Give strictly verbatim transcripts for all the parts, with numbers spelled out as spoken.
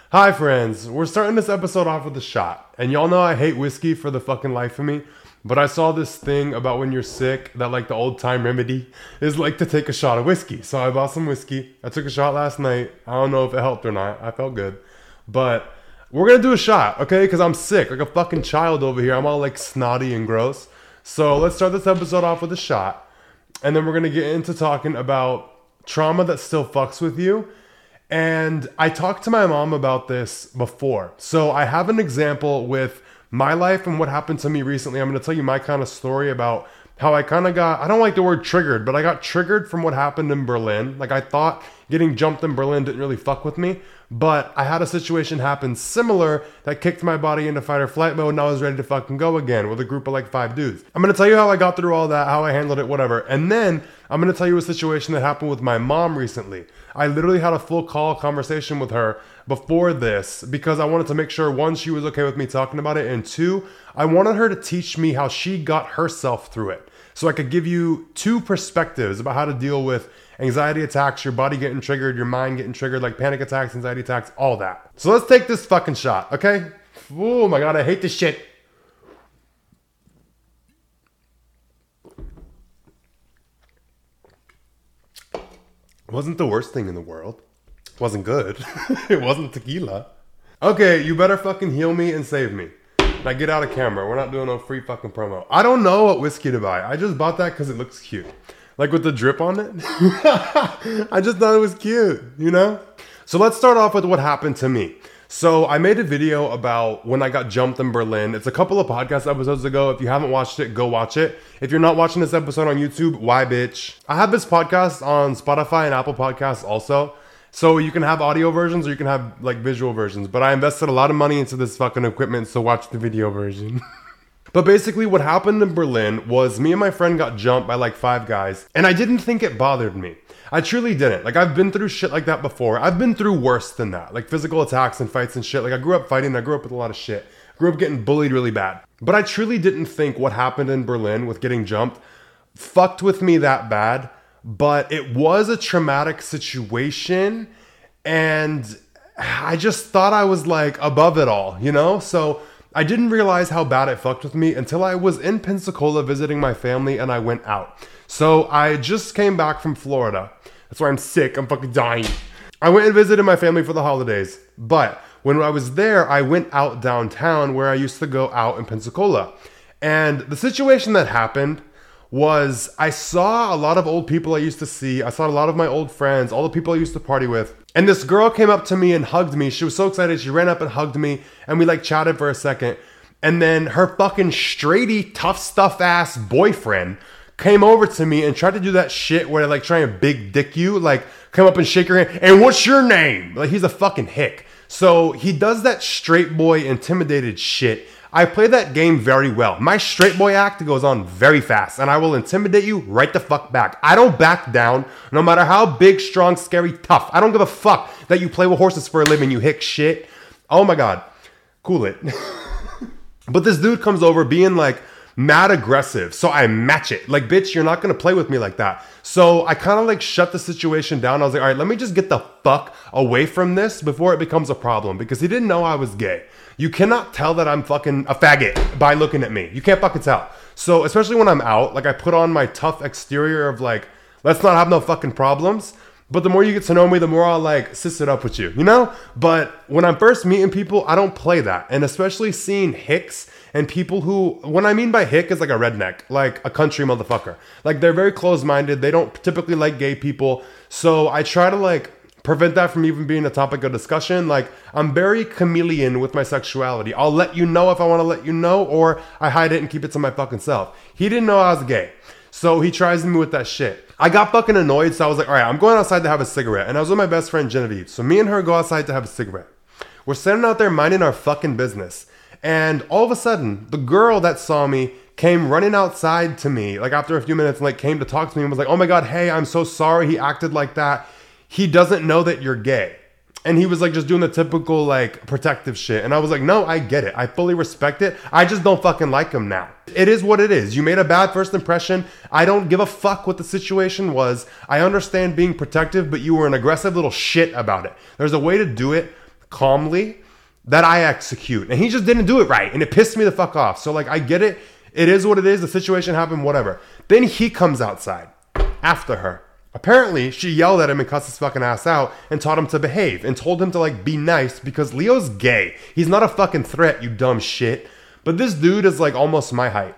Hi friends, we're starting this episode off with a shot. And y'all know I hate whiskey for the fucking life of me. But I saw this thing about when you're sick, that like the old time remedy is like to take a shot of whiskey. So I bought some whiskey. I took a shot last night. I don't know if it helped or not. I felt good. But we're gonna do a shot, okay? Because I'm sick, like a fucking child over here. I'm all like snotty and gross. So let's start this episode off with a shot. And then we're gonna get into talking about trauma that still fucks with you. And I talked to my mom about this before. So I have an example with my life and what happened to me recently. I'm going to tell you my kind of story about how I kind of got, I don't like the word triggered, but I got triggered from what happened in Berlin. Like I thought getting jumped in Berlin didn't really fuck with me, but I had a situation happen similar that kicked my body into fight or flight mode and I was ready to fucking go again with a group of like five dudes. I'm going to tell you how I got through all that, how I handled it, whatever. And then I'm going to tell you a situation that happened with my mom recently. I literally had a full call conversation with her before this because I wanted to make sure, one, she was okay with me talking about it, and two, I wanted her to teach me how she got herself through it. So I could give you two perspectives about how to deal with anxiety attacks, your body getting triggered, your mind getting triggered, like panic attacks, anxiety attacks, all that. So let's take this fucking shot, okay? Oh my God, I hate this shit. It wasn't the worst thing in the world. It wasn't good. It wasn't tequila. Okay, you better fucking heal me and save me. Now get out of camera. We're not doing no free fucking promo. I don't know what whiskey to buy. I just bought that because it looks cute. Like with the drip on it. I just thought it was cute, you know? So let's start off with what happened to me. So I made a video about when I got jumped in Berlin. It's a couple of podcast episodes ago. If you haven't watched it, go watch it. If you're not watching this episode on YouTube, why bitch? I have this podcast on Spotify and Apple Podcasts also. So you can have audio versions or you can have like visual versions. But I invested a lot of money into this fucking equipment, so watch the video version. But basically what happened in Berlin was me and my friend got jumped by like five guys. And I didn't think it bothered me. I truly didn't. Like, I've been through shit like that before. I've been through worse than that. Like, physical attacks and fights and shit. Like, I grew up fighting. I grew up with a lot of shit. I grew up getting bullied really bad. But I truly didn't think what happened in Berlin with getting jumped fucked with me that bad. But it was a traumatic situation. And I just thought I was, like, above it all, you know? So I didn't realize how bad it fucked with me until I was in Pensacola visiting my family and I went out. So I just came back from Florida. That's why I'm sick. I'm fucking dying. I went and visited my family for the holidays. But when I was there, I went out downtown where I used to go out in Pensacola. And the situation that happened was I saw a lot of old people I used to see. I saw a lot of my old friends, all the people I used to party with. And this girl came up to me and hugged me. She was so excited. She ran up and hugged me. And we like chatted for a second. And then her fucking straighty, tough stuff ass boyfriend came over to me and tried to do that shit where like trying to big dick you, like come up and shake your hand. And what's your name? Like he's a fucking hick. So he does that straight boy intimidated shit. I play that game very well. My straight boy act goes on very fast and I will intimidate you right the fuck back. I don't back down no matter how big, strong, scary, tough. I don't give a fuck that you play with horses for a living, you hick shit. Oh my God. Cool it. But this dude comes over being like, mad aggressive. So I match it. Like, bitch, you're not going to play with me like that. So I kind of like shut the situation down. I was like, all right, let me just get the fuck away from this before it becomes a problem, because he didn't know I was gay. You cannot tell that I'm fucking a faggot by looking at me. You can't fucking tell. So especially when I'm out, like I put on my tough exterior of like, let's not have no fucking problems. But the more you get to know me, the more I'll like sis it up with you, you know? But when I'm first meeting people, I don't play that. And especially seeing hicks and people who, what I mean by hick is like a redneck, like a country motherfucker. Like they're very closed-minded. They don't typically like gay people. So I try to like prevent that from even being a topic of discussion. Like I'm very chameleon with my sexuality. I'll let you know if I want to let you know, or I hide it and keep it to my fucking self. He didn't know I was gay. So he tries me with that shit. I got fucking annoyed, so I was like, all right, I'm going outside to have a cigarette. And I was with my best friend, Genevieve. So me and her go outside to have a cigarette. We're sitting out there minding our fucking business. And all of a sudden, the girl that saw me came running outside to me, like after a few minutes, and like came to talk to me and was like, oh my God, hey, I'm so sorry he acted like that. He doesn't know that you're gay. And he was like just doing the typical like protective shit. And I was like, no, I get it. I fully respect it. I just don't fucking like him now. It is what it is. You made a bad first impression. I don't give a fuck what the situation was. I understand being protective, but you were an aggressive little shit about it. There's a way to do it calmly that I execute. And he just didn't do it right. And it pissed me the fuck off. So like, I get it. It is what it is. The situation happened, whatever. Then he comes outside after her. Apparently, she yelled at him and cussed his fucking ass out and taught him to behave and told him to like be nice because Leo's gay. He's not a fucking threat, you dumb shit. But this dude is like almost my height.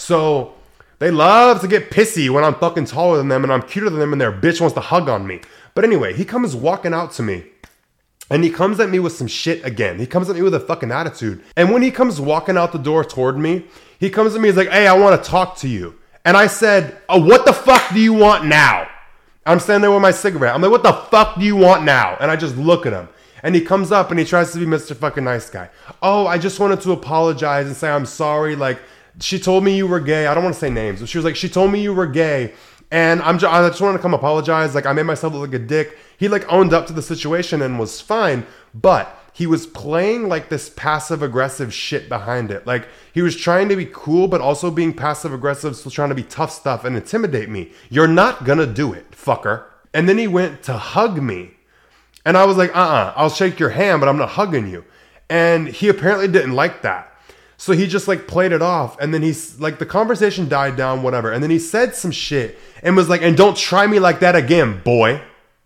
So they love to get pissy when I'm fucking taller than them and I'm cuter than them and their bitch wants to hug on me. But anyway, he comes walking out to me. And he comes at me with some shit again. He comes at me with a fucking attitude. And when he comes walking out the door toward me, he comes at me, he's like, hey, I want to talk to you. And I said, oh, what the fuck do you want now? I'm standing there with my cigarette. I'm like, what the fuck do you want now? And I just look at him. And he comes up and he tries to be Mister fucking nice guy. Oh, I just wanted to apologize and say I'm sorry. Like, she told me you were gay. I don't want to say names. But she was like, she told me you were gay. And I'm just, I just wanted to come apologize. Like, I made myself look like a dick. He, like, owned up to the situation and was fine. But he was playing, like, this passive-aggressive shit behind it. Like, he was trying to be cool, but also being passive-aggressive, still trying to be tough stuff and intimidate me. You're not gonna do it, fucker. And then he went to hug me. And I was like, uh-uh, I'll shake your hand, but I'm not hugging you. And he apparently didn't like that. So he just like played it off. And then he's like, the conversation died down, whatever. And then he said some shit and was like, and don't try me like that again, boy.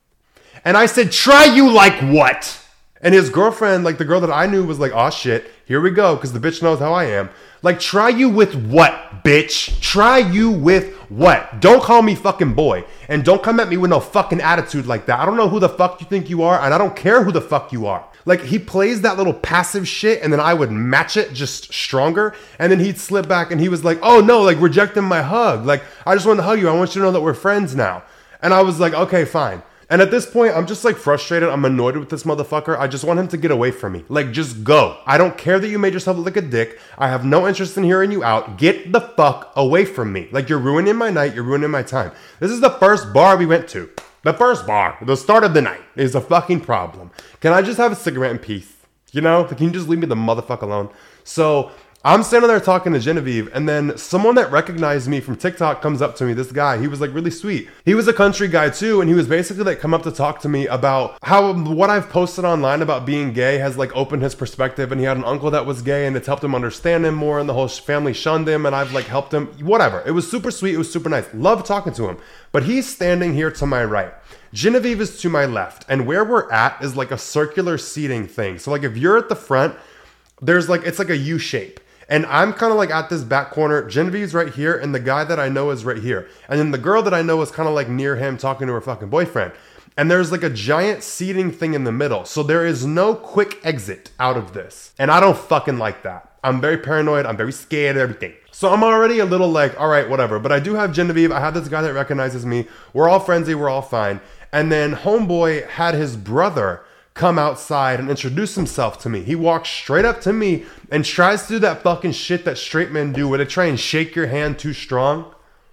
And I said, try you like what? And his girlfriend, like the girl that I knew, was like, oh shit, here we go. Because the bitch knows how I am. Like, try you with what, bitch? Try you with what? Don't call me fucking boy. And don't come at me with no fucking attitude like that. I don't know who the fuck you think you are. And I don't care who the fuck you are. Like, he plays that little passive shit, and then I would match it just stronger, and then he'd slip back, and he was like, oh, no, like, rejecting my hug. Like, I just want to hug you. I want you to know that we're friends now. And I was like, okay, fine. And at this point, I'm just, like, frustrated. I'm annoyed with this motherfucker. I just want him to get away from me. Like, just go. I don't care that you made yourself look like a dick. I have no interest in hearing you out. Get the fuck away from me. Like, you're ruining my night. You're ruining my time. This is the first bar we went to. The first bar, the start of the night, is a fucking problem. Can I just have a cigarette in peace? You know? Can you just leave me the motherfucker alone? So I'm standing there talking to Genevieve, and then someone that recognized me from TikTok comes up to me, this guy. He was like really sweet. He was a country guy too, and he was basically like come up to talk to me about how what I've posted online about being gay has like opened his perspective, and he had an uncle that was gay, and it's helped him understand him more, and the whole family shunned him, and I've like helped him, whatever. It was super sweet. It was super nice. Love talking to him. But he's standing here to my right. Genevieve is to my left, and where we're at is like a circular seating thing. So like if you're at the front, there's like, it's like a U shape. And I'm kind of like at this back corner. Genevieve's right here, and the guy that I know is right here. And then the girl that I know is kind of like near him talking to her fucking boyfriend. And there's like a giant seating thing in the middle. So there is no quick exit out of this. And I don't fucking like that. I'm very paranoid. I'm very scared of everything. So I'm already a little like, all right, whatever. But I do have Genevieve. I have this guy that recognizes me. We're all friendly. We're all fine. And then homeboy had his brother come outside and introduce himself to me. He walks straight up to me and tries to do that fucking shit that straight men do where they try and shake your hand too strong.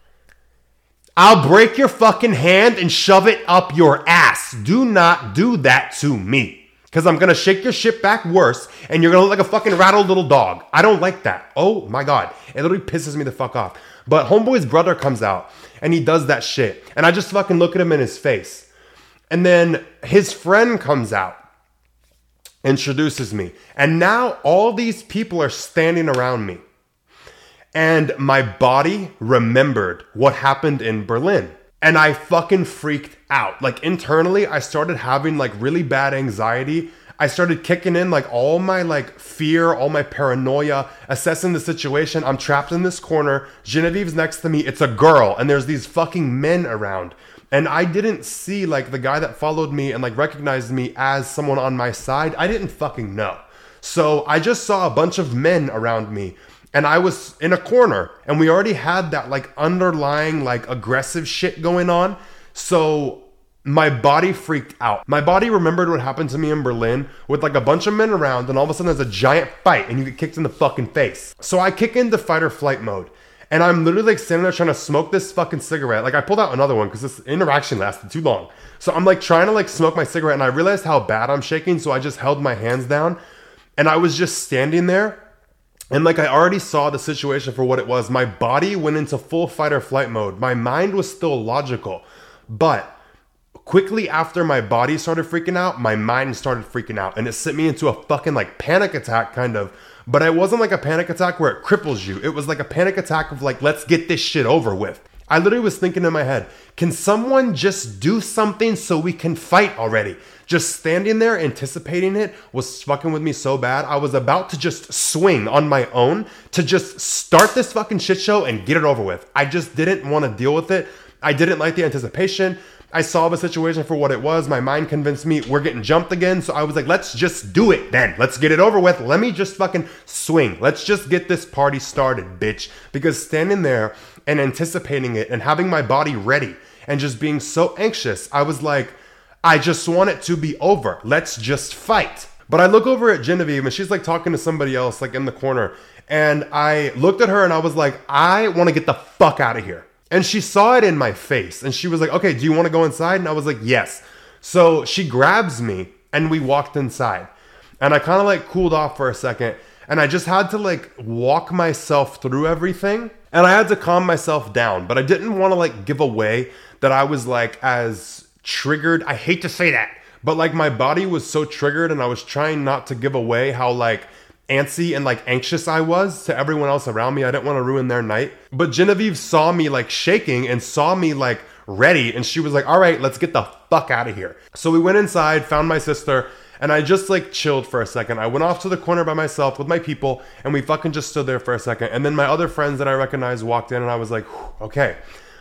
I'll break your fucking hand and shove it up your ass. Do not do that to me. Because I'm going to shake your shit back worse and you're going to look like a fucking rattled little dog. I don't like that. Oh my God. It literally pisses me the fuck off. But homeboy's brother comes out and he does that shit. And I just fucking look at him in his face. And then his friend comes out, introduces me. And now all these people are standing around me. And my body remembered what happened in Berlin. And I fucking freaked out. Like internally, I started having like really bad anxiety. I started kicking in like all my like fear, all my paranoia, assessing the situation. I'm trapped in this corner. Genevieve's next to me. It's a girl. And there's these fucking men around. And I didn't see like the guy that followed me and like recognized me as someone on my side. I didn't fucking know. So I just saw a bunch of men around me. And I was in a corner, and we already had that like underlying like aggressive shit going on. So my body freaked out. My body remembered what happened to me in Berlin with like a bunch of men around, and all of a sudden there's a giant fight and you get kicked in the fucking face. So I kick into fight or flight mode, and I'm literally like standing there trying to smoke this fucking cigarette. Like I pulled out another one because this interaction lasted too long. So I'm like trying to like smoke my cigarette, and I realized how bad I'm shaking. So I just held my hands down, and I was just standing there. And like I already saw the situation for what it was. My body went into full fight or flight mode. My mind was still logical. But quickly after my body started freaking out, my mind started freaking out. And it sent me into a fucking like panic attack kind of. But it wasn't like a panic attack where it cripples you. It was like a panic attack of like, let's get this shit over with. I literally was thinking in my head, can someone just do something so we can fight already? Just standing there anticipating it was fucking with me so bad. I was about to just swing on my own to just start this fucking shit show and get it over with. I just didn't want to deal with it. I didn't like the anticipation. I saw the situation for what it was. My mind convinced me we're getting jumped again. So I was like, let's just do it then. Let's get it over with. Let me just fucking swing. Let's just get this party started, bitch. Because standing there and anticipating it and having my body ready and just being so anxious, I was like, I just want it to be over. Let's just fight. But I look over at Genevieve and she's like talking to somebody else like in the corner. And I looked at her and I was like, I want to get the fuck out of here. And she saw it in my face and she was like, okay, do you want to go inside? And I was like, yes. So she grabs me and we walked inside. And I kind of like cooled off for a second. And I just had to like walk myself through everything. And I had to calm myself down. But I didn't want to like give away that I was like as triggered. I hate to say that. But like my body was so triggered and I was trying not to give away how like antsy and like anxious I was to everyone else around me. I didn't want to ruin their night. But Genevieve saw me like shaking and saw me like ready. And she was like, all right, let's get the fuck out of here. So we went inside, found my sister, and I just like chilled for a second. I went off to the corner by myself with my people and we fucking just stood there for a second. And then my other friends that I recognized walked in and I was like, okay.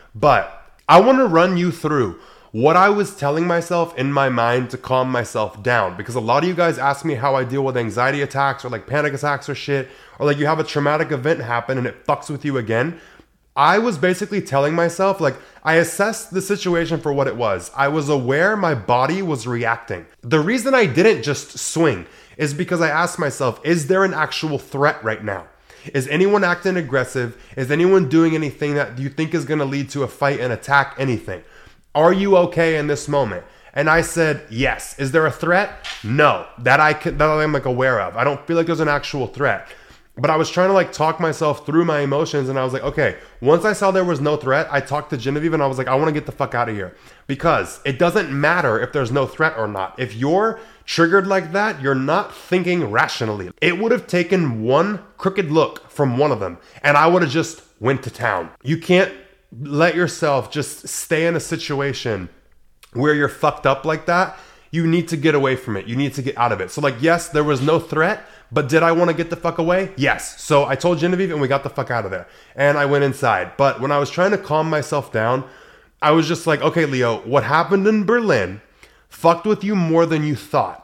But I want to run you through what I was telling myself in my mind to calm myself down. Because a lot of you guys ask me how I deal with anxiety attacks or like panic attacks or shit. Or like you have a traumatic event happen and it fucks with you again. I was basically telling myself, like, I assessed the situation for what it was. I was aware my body was reacting. The reason I didn't just swing is because I asked myself, is there an actual threat right now? Is anyone acting aggressive? Is anyone doing anything that you think is going to lead to a fight and attack anything? Are you okay in this moment? And I said, yes. Is there a threat? No, that I can, that I'm like aware of. I don't feel like there's an actual threat. But I was trying to like talk myself through my emotions. And I was like, okay, once I saw there was no threat, I talked to Genevieve and I was like, I want to get the fuck out of here. Because it doesn't matter if there's no threat or not. If you're triggered like that, you're not thinking rationally. It would have taken one crooked look from one of them and I would have just went to town. You can't let yourself just stay in a situation where you're fucked up like that. You need to get away from it. You need to get out of it. So like, yes, there was no threat, but did I want to get the fuck away? Yes. So I told Genevieve and we got the fuck out of there. And I went inside. But when I was trying to calm myself down, I was just like, okay, Leo, what happened in Berlin fucked with you more than you thought.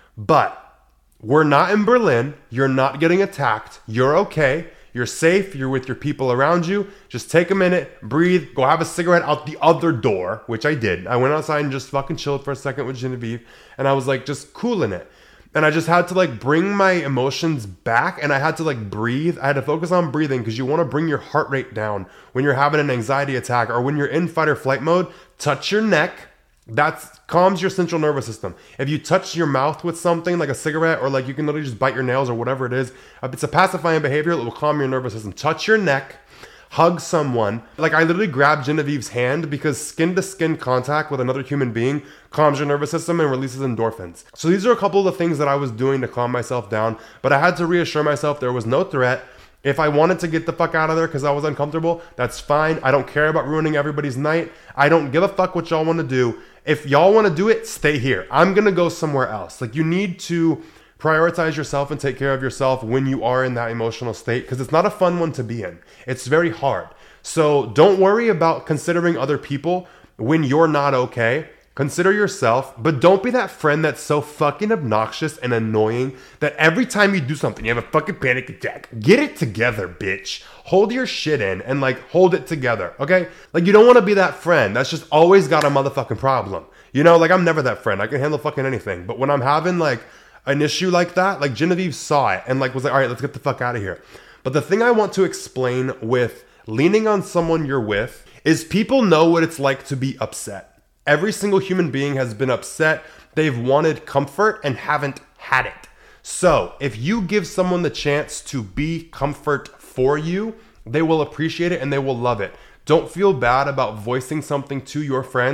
But we're not in Berlin. You're not getting attacked. You're okay. You're safe. You're with your people around you. Just take a minute, breathe, go have a cigarette out the other door, which I did. I went outside and just fucking chilled for a second with Genevieve. And I was like, just cooling it. And I just had to like bring my emotions back and I had to like breathe. I had to focus on breathing because you want to bring your heart rate down when you're having an anxiety attack or when you're in fight or flight mode. Touch your neck. That calms your central nervous system. If you touch your mouth with something like a cigarette or like you can literally just bite your nails or whatever it is, it's a pacifying behavior that will calm your nervous system. Touch your neck, hug someone. Like I literally grabbed Genevieve's hand because skin to skin contact with another human being calms your nervous system and releases endorphins. So these are a couple of the things that I was doing to calm myself down, but I had to reassure myself there was no threat. If I wanted to get the fuck out of there because I was uncomfortable, that's fine. I don't care about ruining everybody's night. I don't give a fuck what y'all want to do. If y'all want to do it, stay here. I'm going to go somewhere else. Like you need to prioritize yourself and take care of yourself when you are in that emotional state because it's not a fun one to be in. It's very hard. So don't worry about considering other people when you're not okay. Consider yourself, but don't be that friend that's so fucking obnoxious and annoying that every time you do something, you have a fucking panic attack. Get it together, bitch. Hold your shit in and like hold it together, okay? Like you don't want to be that friend that's just always got a motherfucking problem. You know, like I'm never that friend. I can handle fucking anything. But when I'm having like an issue like that, like Genevieve saw it and like was like, all right, let's get the fuck out of here. But the thing I want to explain with leaning on someone you're with is people know what it's like to be upset. Every single human being has been upset. They've wanted comfort and haven't had it. So if you give someone the chance to be comfort for you, they will appreciate it and they will love it. Don't feel bad about voicing something to your friends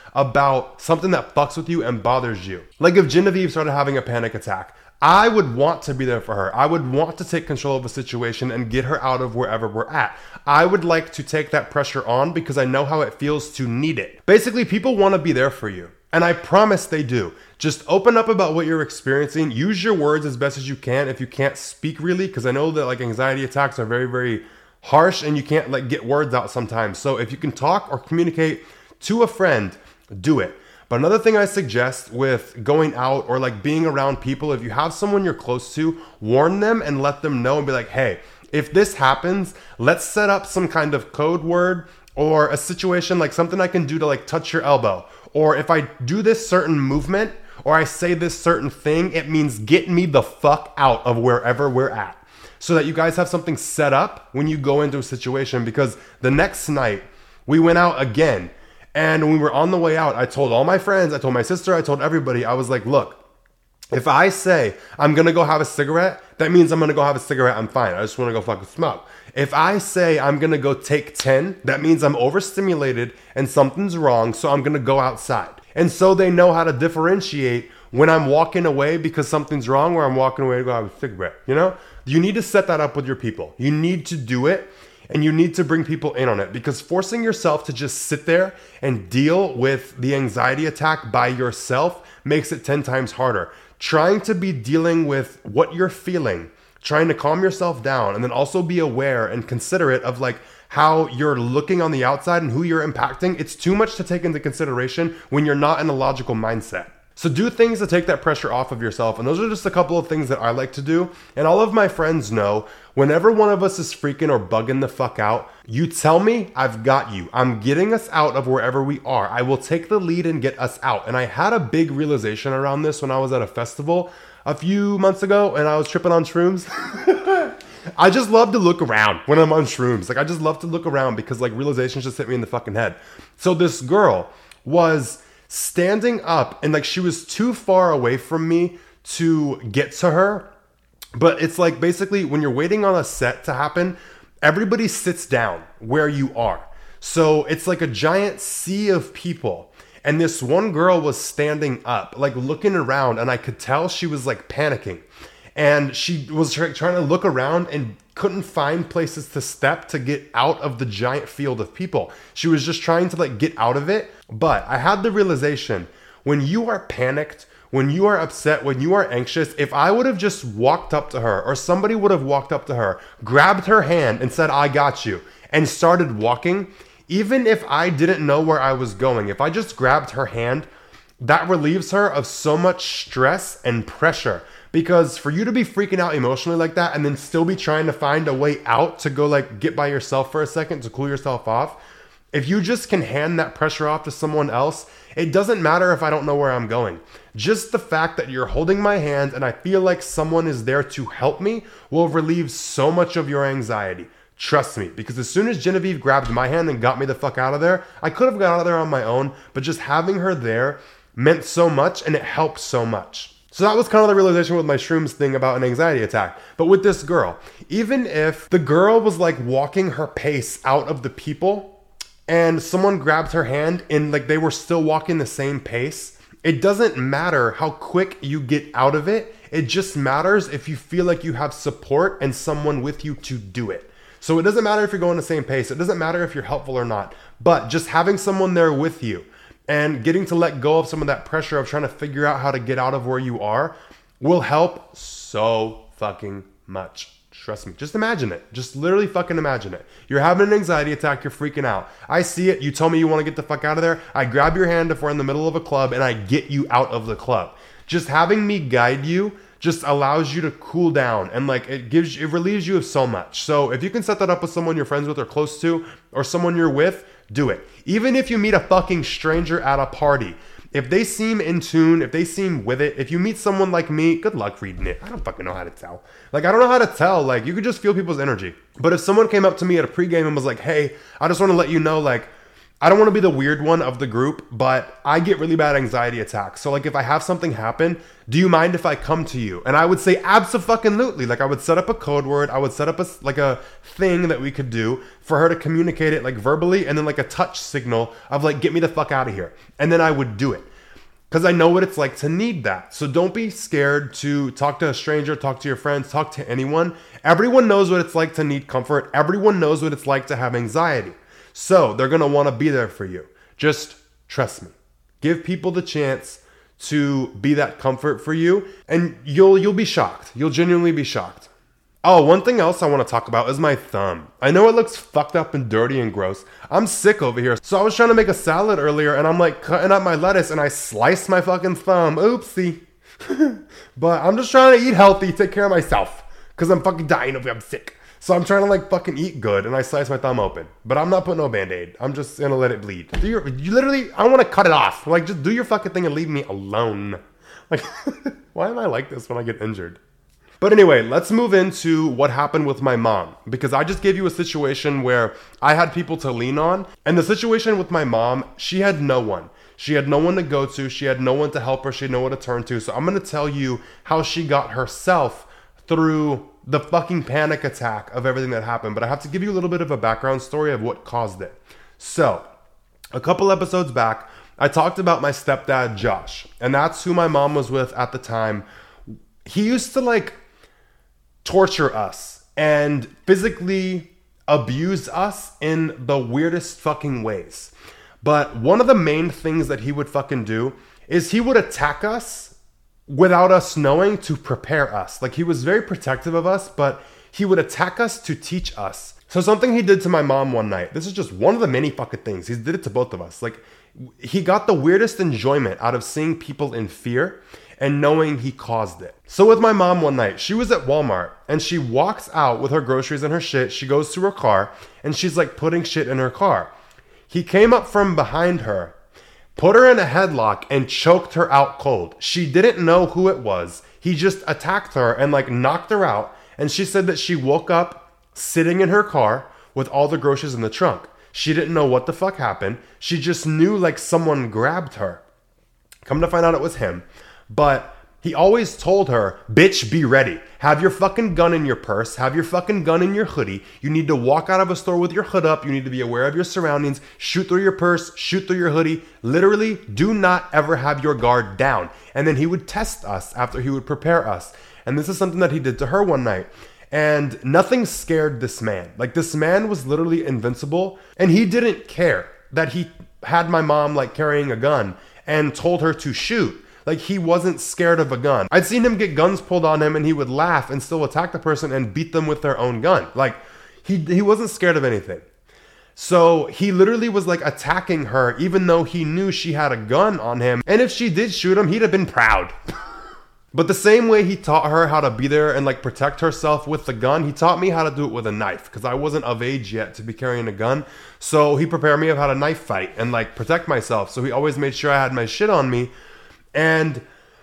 about something that fucks with you and bothers you. Like if Genevieve started having a panic attack, I would want to be there for her. I would want to take control of a situation and get her out of wherever we're at. I would like to take that pressure on because I know how it feels to need it. Basically, people want to be there for you. And I promise they do. Just open up about what you're experiencing. Use your words as best as you can if you can't speak really, because I know that like anxiety attacks are very, very harsh and you can't like get words out sometimes. So if you can talk or communicate to a friend, do it. But another thing I suggest with going out or like being around people, if you have someone you're close to, warn them and let them know and be like, hey, if this happens, let's set up some kind of code word or a situation like something I can do to like touch your elbow. Or if I do this certain movement or I say this certain thing, it means get me the fuck out of wherever we're at. So that you guys have something set up when you go into a situation. Because the next night we went out again. And when we were on the way out, I told all my friends, I told my sister, I told everybody, I was like, look, if I say I'm going to go have a cigarette, that means I'm going to go have a cigarette. I'm fine. I just want to go fucking smoke. If I say I'm going to go take ten, that means I'm overstimulated and something's wrong. So I'm going to go outside. And so they know how to differentiate when I'm walking away because something's wrong or I'm walking away to go have a cigarette. You know, you need to set that up with your people. You need to do it. And you need to bring people in on it, because forcing yourself to just sit there and deal with the anxiety attack by yourself makes it ten times harder. Trying to be dealing with what you're feeling, trying to calm yourself down, and then also be aware and considerate of like how you're looking on the outside and who you're impacting. It's too much to take into consideration when you're not in a logical mindset. So do things to take that pressure off of yourself. And those are just a couple of things that I like to do. And all of my friends know whenever one of us is freaking or bugging the fuck out, you tell me, I've got you. I'm getting us out of wherever we are. I will take the lead and get us out. And I had a big realization around this when I was at a festival a few months ago and I was tripping on shrooms. I just love to look around when I'm on shrooms. Like I just love to look around because like realizations just hit me in the fucking head. So this girl was standing up and like she was too far away from me to get to her. But it's like basically when you're waiting on a set to happen, everybody sits down where you are. So it's like a giant sea of people. And this one girl was standing up, like looking around, and I could tell she was like panicking. And she was trying to look around and couldn't find places to step to get out of the giant field of people. She was just trying to like get out of it. But I had the realization, when you are panicked, when you are upset, when you are anxious, if I would have just walked up to her or somebody would have walked up to her, grabbed her hand and said, I got you, and started walking, even if I didn't know where I was going, if I just grabbed her hand, that relieves her of so much stress and pressure. Because for you to be freaking out emotionally like that and then still be trying to find a way out to go like get by yourself for a second to cool yourself off, if you just can hand that pressure off to someone else, it doesn't matter if I don't know where I'm going. Just the fact that you're holding my hand and I feel like someone is there to help me will relieve so much of your anxiety. Trust me, because as soon as Genevieve grabbed my hand and got me the fuck out of there, I could have got out of there on my own, but just having her there meant so much and it helped so much. So that was kind of the realization with my shrooms thing about an anxiety attack. But with this girl, even if the girl was like walking her pace out of the people and someone grabbed her hand and like they were still walking the same pace, it doesn't matter how quick you get out of it. It just matters if you feel like you have support and someone with you to do it. So it doesn't matter if you're going the same pace. It doesn't matter if you're helpful or not, but just having someone there with you and getting to let go of some of that pressure of trying to figure out how to get out of where you are will help so fucking much. Trust me. Just imagine it. Just literally fucking imagine it. You're having an anxiety attack. You're freaking out. I see it. You tell me you want to get the fuck out of there. I grab your hand if we're in the middle of a club and I get you out of the club. Just having me guide you just allows you to cool down and like it gives it relieves you of so much. So if you can set that up with someone you're friends with or close to or someone you're with, do it. Even if you meet a fucking stranger at a party, if they seem in tune, if they seem with it, if you meet someone like me, good luck reading it. I don't fucking know how to tell. Like, I don't know how to tell. Like, you could just feel people's energy. But if someone came up to me at a pregame and was like, hey, I just want to let you know, like, I don't want to be the weird one of the group, but I get really bad anxiety attacks. So like if I have something happen, do you mind if I come to you? And I would say abso-fucking-lutely. Like I would set up a code word. I would set up a, like a thing that we could do for her to communicate it like verbally, and then like a touch signal of like, get me the fuck out of here. And then I would do it. Because I know what it's like to need that. So don't be scared to talk to a stranger, talk to your friends, talk to anyone. Everyone knows what it's like to need comfort. Everyone knows what it's like to have anxiety. So they're going to want to be there for you. Just trust me. Give people the chance to be that comfort for you, and you'll you'll be shocked. You'll genuinely be shocked. Oh, one thing else I want to talk about is my thumb. I know it looks fucked up and dirty and gross. I'm sick over here. So I was trying to make a salad earlier, and I'm like cutting up my lettuce, and I sliced my fucking thumb. Oopsie. But I'm just trying to eat healthy, take care of myself, because I'm fucking dying over here. I'm sick. So I'm trying to like fucking eat good, and I slice my thumb open. But I'm not putting no Band-Aid. I'm just gonna let it bleed. Do your, you literally, I want to cut it off. Like, just do your fucking thing and leave me alone. Like, why am I like this when I get injured? But anyway, let's move into what happened with my mom. Because I just gave you a situation where I had people to lean on. And the situation with my mom, she had no one. She had no one to go to. She had no one to help her. She had no one to turn to. So I'm gonna tell you how she got herself through the fucking panic attack of everything that happened. But I have to give you a little bit of a background story of what caused it. So, a couple episodes back, I talked about my stepdad, Josh. And that's who my mom was with at the time. He used to like torture us and physically abuse us in the weirdest fucking ways. But one of the main things that he would fucking do is he would attack us without us knowing, to prepare us. Like, he was very protective of us, but he would attack us to teach us. So something he did to my mom one night, this is just one of the many fucking things. He did it to both of us. Like, he got the weirdest enjoyment out of seeing people in fear and knowing he caused it. So with my mom one night, she was at Walmart and she walks out with her groceries and her shit. She goes to her car and she's like putting shit in her car. He came up from behind her, put her in a headlock, and choked her out cold. She didn't know who it was. He just attacked her and like knocked her out. And she said that she woke up sitting in her car with all the groceries in the trunk. She didn't know what the fuck happened. She just knew like someone grabbed her. Come to find out it was him. But he always told her, bitch, be ready. Have your fucking gun in your purse. Have your fucking gun in your hoodie. You need to walk out of a store with your hood up. You need to be aware of your surroundings. Shoot through your purse. Shoot through your hoodie. Literally, do not ever have your guard down. And then he would test us after he would prepare us. And this is something that he did to her one night. And nothing scared this man. Like, this man was literally invincible. And he didn't care that he had my mom like carrying a gun and told her to shoot. Like, he wasn't scared of a gun. I'd seen him get guns pulled on him and he would laugh and still attack the person and beat them with their own gun. Like, he he wasn't scared of anything. So he literally was like attacking her even though he knew she had a gun on him. And if she did shoot him, he'd have been proud. But the same way he taught her how to be there and like protect herself with the gun, he taught me how to do it with a knife, because I wasn't of age yet to be carrying a gun. So he prepared me of how to knife fight and like protect myself. So he always made sure I had my shit on me. And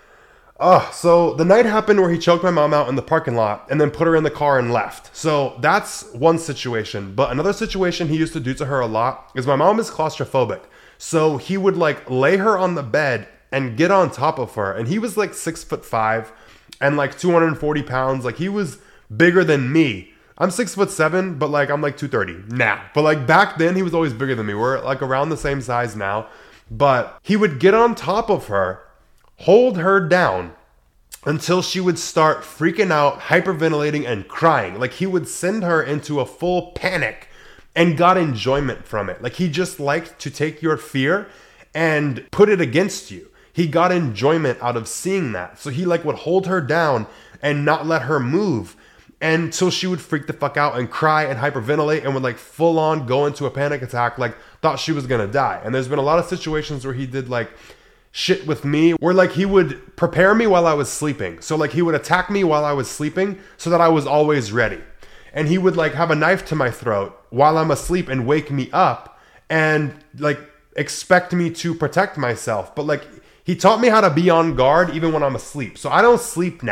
uh, so the night happened where he choked my mom out in the parking lot and then put her in the car and left. So that's one situation. But another situation he used to do to her a lot is my mom is claustrophobic. So he would like lay her on the bed and get on top of her. And he was like six foot five and like two hundred forty pounds. Like, he was bigger than me. I'm six foot seven, but like I'm like two thirty now. But like back then he was always bigger than me. We're like around the same size now. But he would get on top of her, hold her down until she would start freaking out, hyperventilating, and crying. Like, he would send her into a full panic and got enjoyment from it. Like, he just liked to take your fear and put it against you. He got enjoyment out of seeing that. So he like would hold her down and not let her move until she would freak the fuck out and cry and hyperventilate and would like full on go into a panic attack, like thought she was gonna die. And there's been a lot of situations where he did like shit with me where like he would prepare me while I was sleeping. So like he would attack me while I was sleeping so that I was always ready. And he would like have a knife to my throat while I'm asleep and wake me up and like expect me to protect myself. But like, he taught me how to be on guard even when I'm asleep. So I don't sleep now.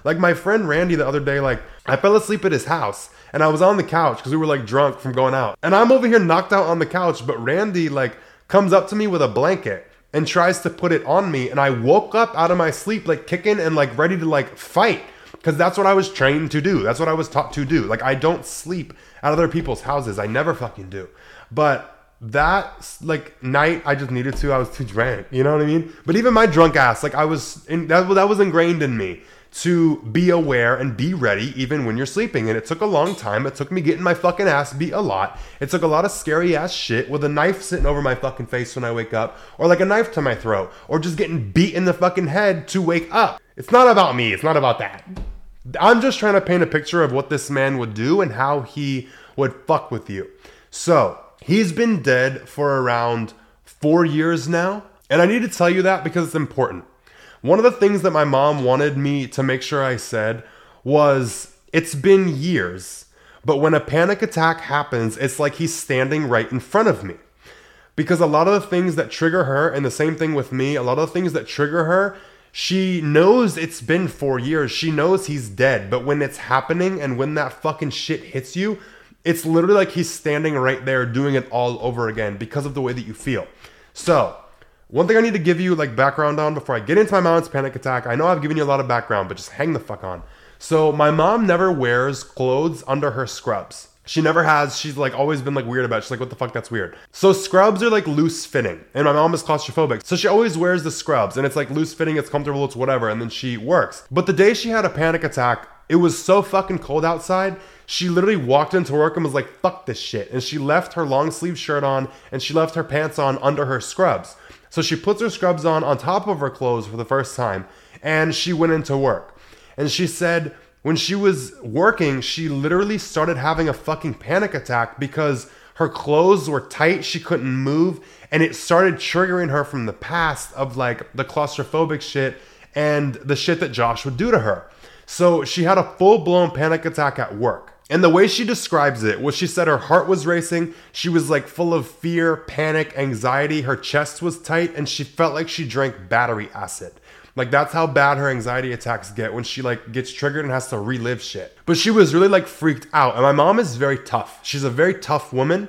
Like my friend Randy the other day, like I fell asleep at his house and I was on the couch because we were like drunk from going out. And I'm over here knocked out on the couch, but Randy like comes up to me with a blanket and tries to put it on me. And I woke up out of my sleep like kicking and like ready to like fight. Because that's what I was trained to do. That's what I was taught to do. Like, I don't sleep at other people's houses. I never fucking do. But that, like, night, I just needed to. I was too drunk. You know what I mean? But even my drunk ass, like, I was, in, that, that was ingrained in me to be aware and be ready even when you're sleeping. And it took a long time. It took me getting my fucking ass beat a lot. It took a lot of scary ass shit with a knife sitting over my fucking face when I wake up. Or like a knife to my throat. Or just getting beat in the fucking head to wake up. It's not about me. It's not about that. I'm just trying to paint a picture of what this man would do and how he would fuck with you. So, he's been dead for around four years now. And I need to tell you that because it's important. One of the things that my mom wanted me to make sure I said was, it's been years, but when a panic attack happens, it's like he's standing right in front of me. Because a lot of the things that trigger her, and the same thing with me, a lot of the things that trigger her, she knows it's been four years. She knows he's dead. But when it's happening and when that fucking shit hits you, it's literally like he's standing right there doing it all over again because of the way that you feel. So, one thing I need to give you like background on before I get into my mom's panic attack. I know I've given you a lot of background, but just hang the fuck on. So, my mom never wears clothes under her scrubs. She never has. She's like always been like weird about it. She's like, what the fuck, that's weird. So scrubs are like loose fitting. And my mom is claustrophobic. So she always wears the scrubs. And it's like loose fitting, it's comfortable, it's whatever. And then she works. But the day she had a panic attack, it was so fucking cold outside. She literally walked into work and was like, fuck this shit. And she left her long sleeve shirt on and she left her pants on under her scrubs. So she puts her scrubs on on top of her clothes for the first time. And she went into work. And she said, when she was working, she literally started having a fucking panic attack because her clothes were tight, she couldn't move, and it started triggering her from the past of like the claustrophobic shit and the shit that Josh would do to her. So she had a full-blown panic attack at work. And the way she describes it was she said her heart was racing, she was like full of fear, panic, anxiety, her chest was tight, and she felt like she drank battery acid. Like, that's how bad her anxiety attacks get when she, like, gets triggered and has to relive shit. But she was really, like, freaked out. And my mom is very tough. She's a very tough woman.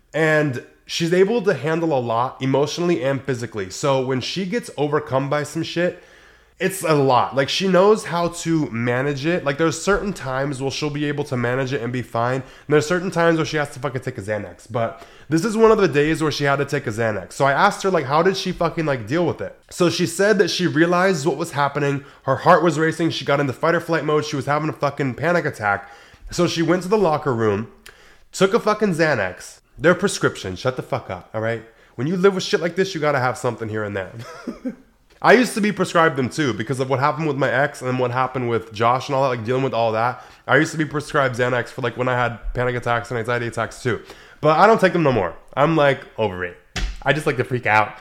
And she's able to handle a lot emotionally and physically. So when she gets overcome by some shit, it's a lot. Like, she knows how to manage it. Like, there's certain times where she'll be able to manage it and be fine. And there's certain times where she has to fucking take a Xanax. But this is one of the days where she had to take a Xanax. So I asked her, like, how did she fucking, like, deal with it? So she said that she realized what was happening. Her heart was racing. She got into fight or flight mode. She was having a fucking panic attack. So she went to the locker room, took a fucking Xanax. They're prescription. Shut the fuck up, all right? When you live with shit like this, you gotta have something here and there. I used to be prescribed them too because of what happened with my ex and what happened with Josh and all that, like dealing with all that. I used to be prescribed Xanax for like when I had panic attacks and anxiety attacks too. But I don't take them no more. I'm like over it. I just like to freak out.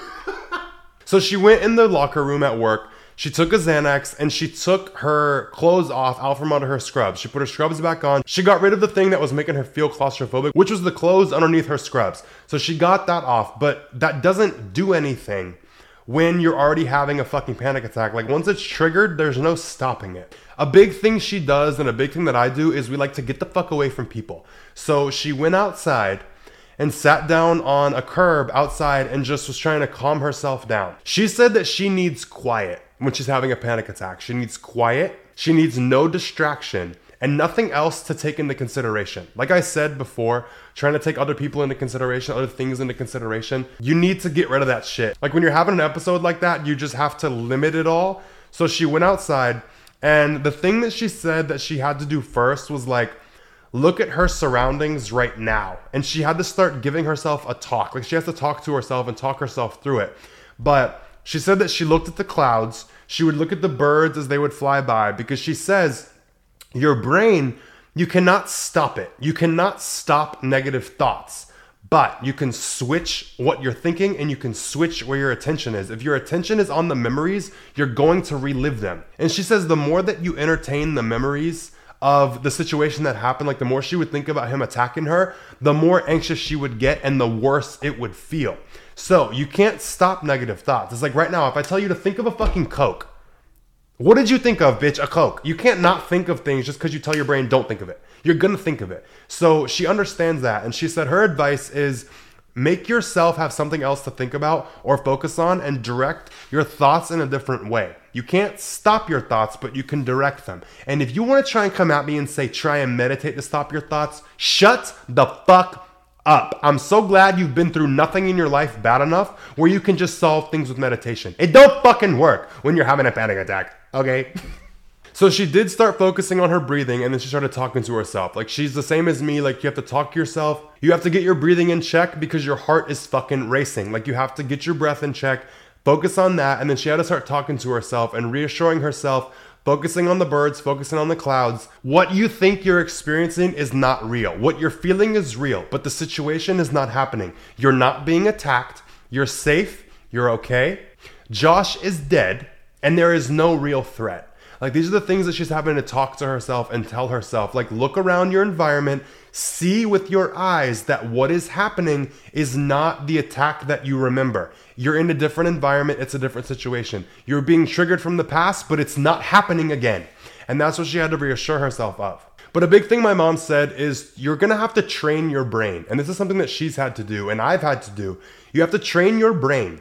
So she went in the locker room at work. She took a Xanax and she took her clothes off out from under her scrubs. She put her scrubs back on. She got rid of the thing that was making her feel claustrophobic, which was the clothes underneath her scrubs. So she got that off, but that doesn't do anything when you're already having a fucking panic attack. Like, once it's triggered, there's no stopping it. A big thing she does and a big thing that I do is we like to get the fuck away from people. So she went outside and sat down on a curb outside and just was trying to calm herself down. She said that she needs quiet when she's having a panic attack. She needs quiet. She needs no distraction and nothing else to take into consideration. Like I said before, trying to take other people into consideration, other things into consideration, you need to get rid of that shit. Like when you're having an episode like that, you just have to limit it all. So she went outside, and the thing that she said that she had to do first was like, look at her surroundings right now. And she had to start giving herself a talk. Like she has to talk to herself and talk herself through it. But she said that she looked at the clouds. She would look at the birds as they would fly by, because she says your brain, you cannot stop it. You cannot stop negative thoughts, but you can switch what you're thinking and you can switch where your attention is. If your attention is on the memories, you're going to relive them. And she says the more that you entertain the memories of the situation that happened, like the more she would think about him attacking her, the more anxious she would get and the worse it would feel. So you can't stop negative thoughts. It's like right now, if I tell you to think of a fucking Coke, What did you think of, bitch? A Coke. You can't not think of things just because you tell your brain don't think of it. You're going to think of it. So she understands that. And she said her advice is make yourself have something else to think about or focus on and direct your thoughts in a different way. You can't stop your thoughts, but you can direct them. And if you want to try and come at me and say, try and meditate to stop your thoughts, shut the fuck up. I'm so glad you've been through nothing in your life bad enough where you can just solve things with meditation. It don't fucking work when you're having a panic attack. Okay. So she did start focusing on her breathing, and then she started talking to herself. Like, she's the same as me. Like, you have to talk to yourself. You have to get your breathing in check because your heart is fucking racing. Like, you have to get your breath in check, focus on that. And then she had to start talking to herself and reassuring herself, focusing on the birds, focusing on the clouds. What you think you're experiencing is not real. What you're feeling is real, but the situation is not happening. You're not being attacked. You're safe. You're okay. Josh is dead. And there is no real threat. Like, these are the things that she's having to talk to herself and tell herself. Like, look around your environment, see with your eyes that what is happening is not the attack that you remember. You're in a different environment. It's a different situation. You're being triggered from the past, but it's not happening again. And that's what she had to reassure herself of. But a big thing my mom said is you're going to have to train your brain. And this is something that she's had to do and I've had to do. You have to train your brain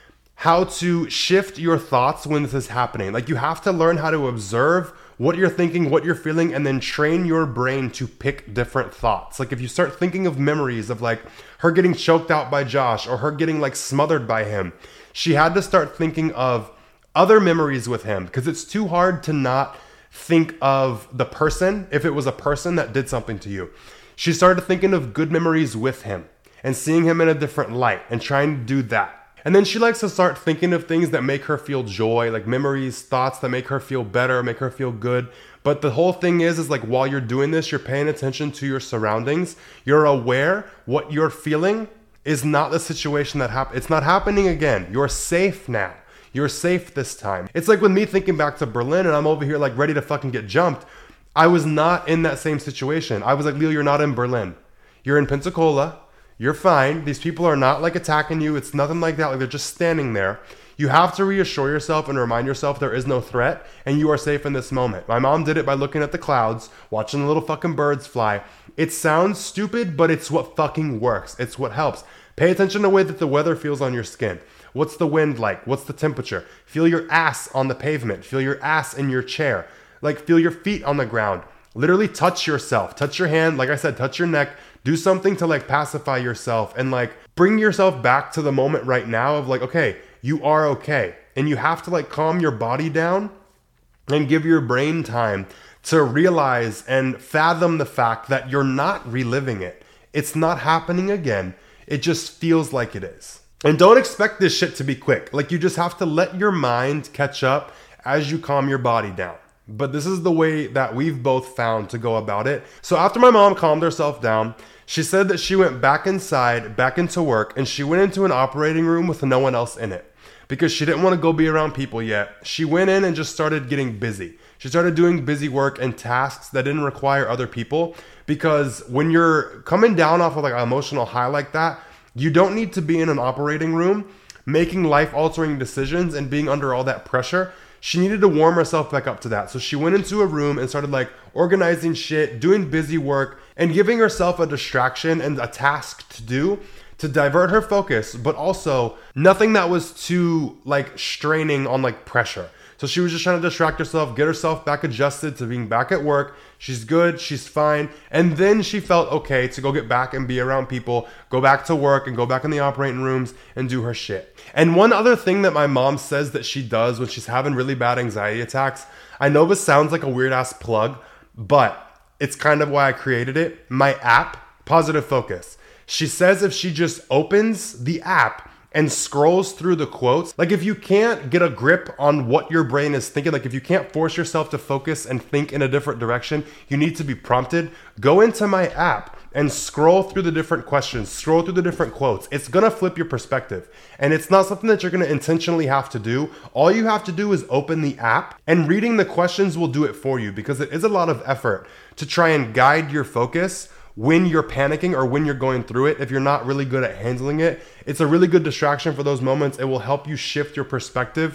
how to shift your thoughts when this is happening. Like, you have to learn how to observe what you're thinking, what you're feeling, and then train your brain to pick different thoughts. Like, if you start thinking of memories of like her getting choked out by Josh or her getting like smothered by him, she had to start thinking of other memories with him because it's too hard to not think of the person if it was a person that did something to you. She started thinking of good memories with him and seeing him in a different light and trying to do that. And then she likes to start thinking of things that make her feel joy, like memories, thoughts that make her feel better, make her feel good. But the whole thing is, is like while you're doing this, you're paying attention to your surroundings. You're aware what you're feeling is not the situation that happened. It's not happening again. You're safe now. You're safe this time. It's like with me thinking back to Berlin and I'm over here like ready to fucking get jumped. I was not in that same situation. I was like, Leo, you're not in Berlin. You're in Pensacola. You're fine. These people are not like attacking you. It's nothing like that. Like, they're just standing there. You have to reassure yourself and remind yourself there is no threat and you are safe in this moment. My mom did it by looking at the clouds, watching the little fucking birds fly. It sounds stupid, but it's what fucking works. It's what helps. Pay attention to the way that the weather feels on your skin. What's the wind like? What's the temperature? Feel your ass on the pavement. Feel your ass in your chair. Like, feel your feet on the ground. Literally touch yourself. Touch your hand. Like I said, touch your neck. Do something to like pacify yourself and like bring yourself back to the moment right now of like, okay, you are okay. And you have to like calm your body down and give your brain time to realize and fathom the fact that you're not reliving it. It's not happening again. It just feels like it is. And don't expect this shit to be quick. Like, you just have to let your mind catch up as you calm your body down. But this is the way that we've both found to go about it. So after my mom calmed herself down, she said that she went back inside, back into work, and she went into an operating room with no one else in it because she didn't want to go be around people yet. She went in and just started getting busy. She started doing busy work and tasks that didn't require other people because when you're coming down off of like an emotional high like that, you don't need to be in an operating room making life-altering decisions and being under all that pressure. She needed to warm herself back up to that. So she went into a room and started like organizing shit, doing busy work, and giving herself a distraction and a task to do to divert her focus, but also nothing that was too like straining on like pressure. So she was just trying to distract herself, get herself back adjusted to being back at work. She's good, she's fine. And then she felt okay to go get back and be around people, go back to work and go back in the operating rooms and do her shit. And one other thing that my mom says that she does when she's having really bad anxiety attacks, I know this sounds like a weird ass plug, but it's kind of why I created it. My app, Positive Focus. She says if she just opens the app and scrolls through the quotes, like if you can't get a grip on what your brain is thinking, like if you can't force yourself to focus and think in a different direction, you need to be prompted. Go into my app and scroll through the different questions, scroll through the different quotes. It's gonna flip your perspective. And it's not something that you're gonna intentionally have to do. All you have to do is open the app, and reading the questions will do it for you because it is a lot of effort to try and guide your focus when you're panicking or when you're going through it. If you're not really good at handling it, it's a really good distraction for those moments. It will help you shift your perspective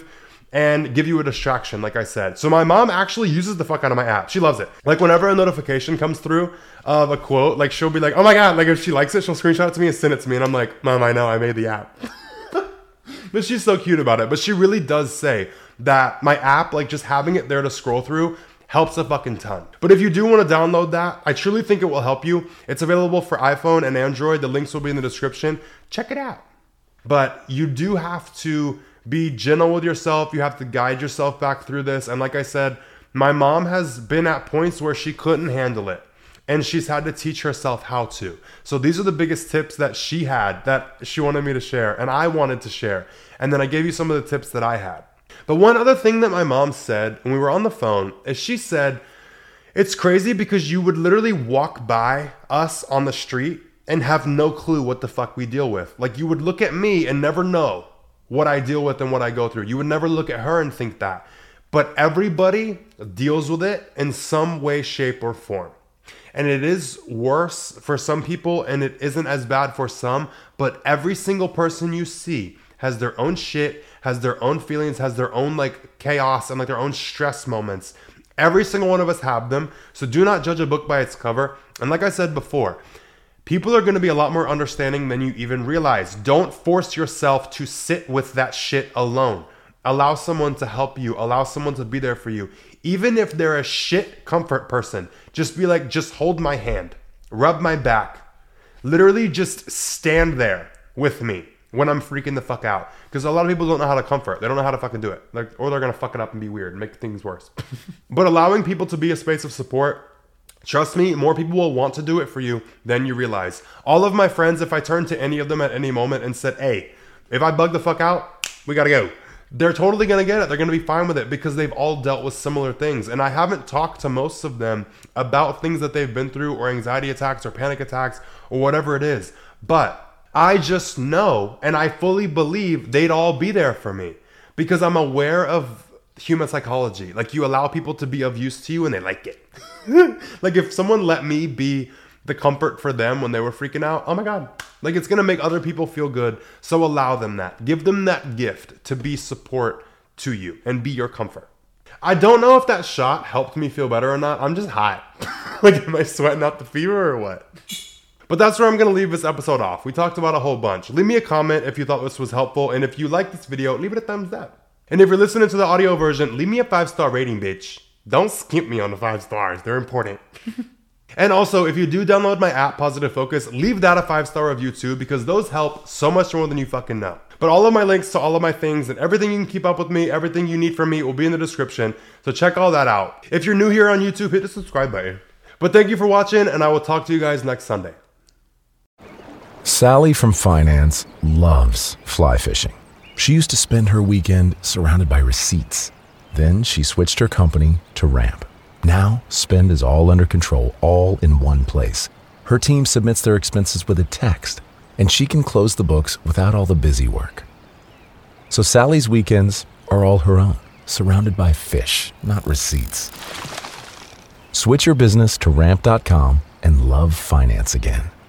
and give you a distraction, like I said. So my mom actually uses the fuck out of my app. She loves it. Like whenever a notification comes through of a quote, like she'll be like, oh my God, like if she likes it, she'll screenshot it to me and send it to me. And I'm like, Mom, I know, I made the app. But she's so cute about it. But she really does say that my app, like just having it there to scroll through, helps a fucking ton. But if you do want to download that, I truly think it will help you. It's available for iPhone and Android. The links will be in the description. Check it out. But you do have to be gentle with yourself. You have to guide yourself back through this. And like I said, my mom has been at points where she couldn't handle it. And she's had to teach herself how to. So these are the biggest tips that she had that she wanted me to share and I wanted to share. And then I gave you some of the tips that I had. But one other thing that my mom said when we were on the phone is she said, it's crazy because you would literally walk by us on the street and have no clue what the fuck we deal with. Like you would look at me and never know what I deal with and what I go through. You would never look at her and think that. But everybody deals with it in some way, shape, or form. And it is worse for some people and it isn't as bad for some. But every single person you see has their own shit, has their own feelings, has their own like chaos and like their own stress moments. Every single one of us have them. So do not judge a book by its cover. And like I said before, people are going to be a lot more understanding than you even realize. Don't force yourself to sit with that shit alone. Allow someone to help you. Allow someone to be there for you. Even if they're a shit comfort person, just be like, just hold my hand. Rub my back. Literally just stand there with me when I'm freaking the fuck out. Because a lot of people don't know how to comfort. They don't know how to fucking do it. Like, or they're going to fuck it up and be weird and make things worse. But allowing people to be a space of support, trust me, more people will want to do it for you than you realize. All of my friends, if I turned to any of them at any moment and said, hey, if I bug the fuck out, we gotta go. They're totally gonna get it. They're gonna be fine with it because they've all dealt with similar things. And I haven't talked to most of them about things that they've been through or anxiety attacks or panic attacks or whatever it is. But I just know and I fully believe they'd all be there for me because I'm aware of human psychology. Like you allow people to be of use to you and they like it. Like if someone let me be the comfort for them when they were freaking out, oh my God, like it's going to make other people feel good. So allow them that. Give them that gift to be support to you and be your comfort. I don't know if that shot helped me feel better or not. I'm just hot. Like am I sweating out the fever or what? But that's where I'm going to leave this episode off. We talked about a whole bunch. Leave me a comment if you thought this was helpful. And if you like this video, leave it a thumbs up. And if you're listening to the audio version, leave me a five-star rating, bitch. Don't skip me on the five stars. They're important. And also, if you do download my app, Positive Focus, leave that a five-star review too, because those help so much more than you fucking know. But all of my links to all of my things and everything you can keep up with me, everything you need from me will be in the description. So check all that out. If you're new here on YouTube, hit the subscribe button. But thank you for watching, and I will talk to you guys next Sunday. Sally from finance loves fly fishing. She used to spend her weekend surrounded by receipts. Then she switched her company to Ramp. Now, spend is all under control, all in one place. Her team submits their expenses with a text, and she can close the books without all the busy work. So Sally's weekends are all her own, surrounded by fish, not receipts. Switch your business to ramp dot com and love finance again.